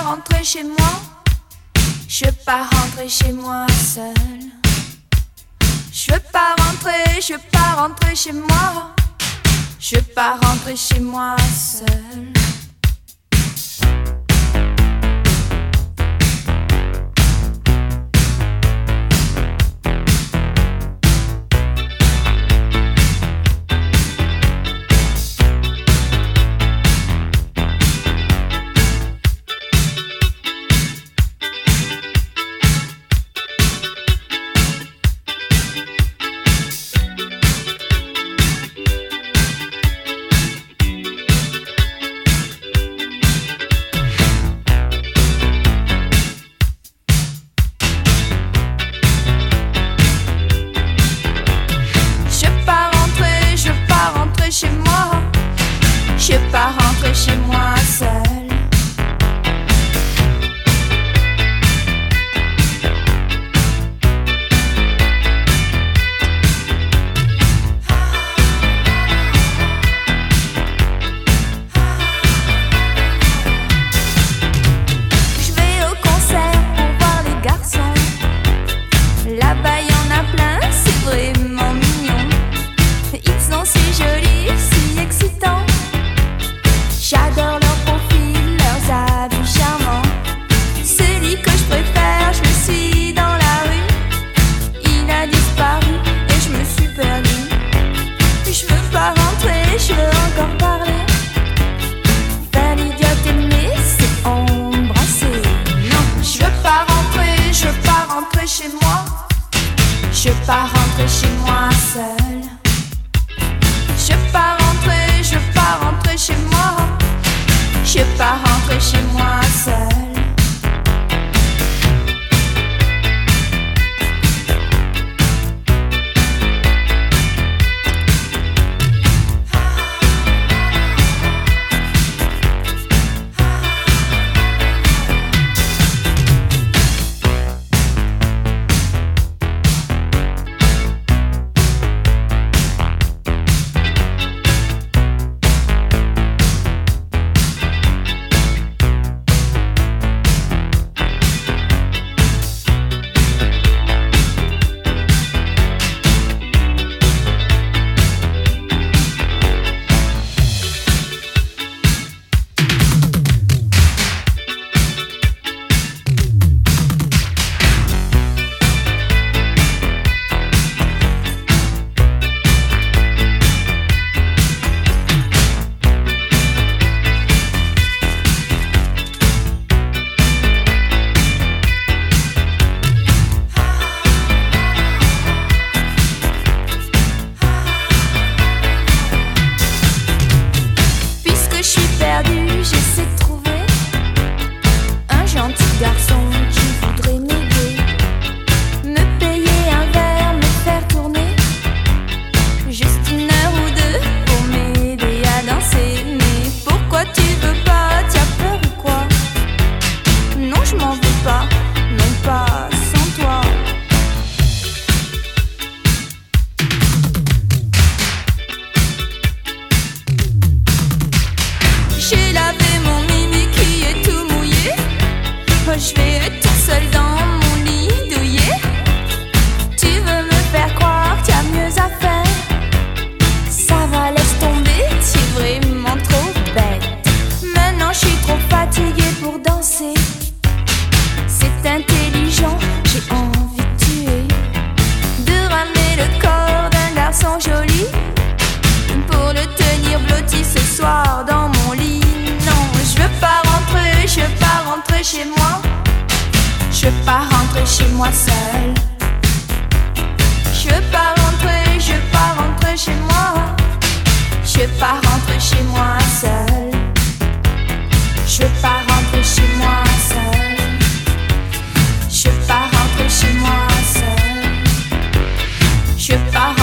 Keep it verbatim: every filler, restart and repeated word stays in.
rentrer chez moi. Je veux pas rentrer chez moi seule. Je veux pas rentrer, je veux pas rentrer chez moi. Je veux pas rentrer chez moi seule. Chez moi, je veux pas rentrer chez moi seule. Je vais au concert pour voir les garçons. Là-bas y en a plein, c'est vraiment mignon. Ils sont si jolis, si excitants. J'adore leur profil, leurs habits charmants. Celui que je préfère, je le suis dans la rue. Il a disparu et je me suis perdue. Je veux pas rentrer, je veux encore parler. Faire l'idiote aimée, c'est embrasser. Non, je veux pas rentrer, je veux pas rentrer chez moi. Je veux pas rentrer chez moi seule. Je veux pas rentrer, je veux pas rentrer chez moi. Je veux pas rentrer chez moi seule. J'essaie de trouver un gentil garçon qui voudrait m'aider, me payer un verre, me faire tourner juste une heure ou deux pour m'aider à danser. Mais pourquoi tu veux pas? T'as peur ou quoi? Non, je m'en veux pas, non pas sans toi. J'ai lavé mon mimi qui est tout mouillé. Je vais être toute seule dans mon lit douillet. Tu veux me faire croire qu'il y a mieux à faire? Ça va, laisse tomber, tu es vraiment trop bête. Maintenant je suis trop fatiguée pour danser. C'est intelligent, j'ai envie de tuer, de ramener le corps d'un garçon joli pour le tenir blotti ce soir dans mon lit. Non, je veux pas rentrer, je veux pas rentrer chez moi. Je veux pas rentrer chez moi seule. Je veux pas rentrer, je veux pas rentrer chez moi. Je veux pas rentrer chez moi seule. Je veux pas rentrer chez moi seule. Je veux pas rentrer chez moi seule. Je veux pas rentrer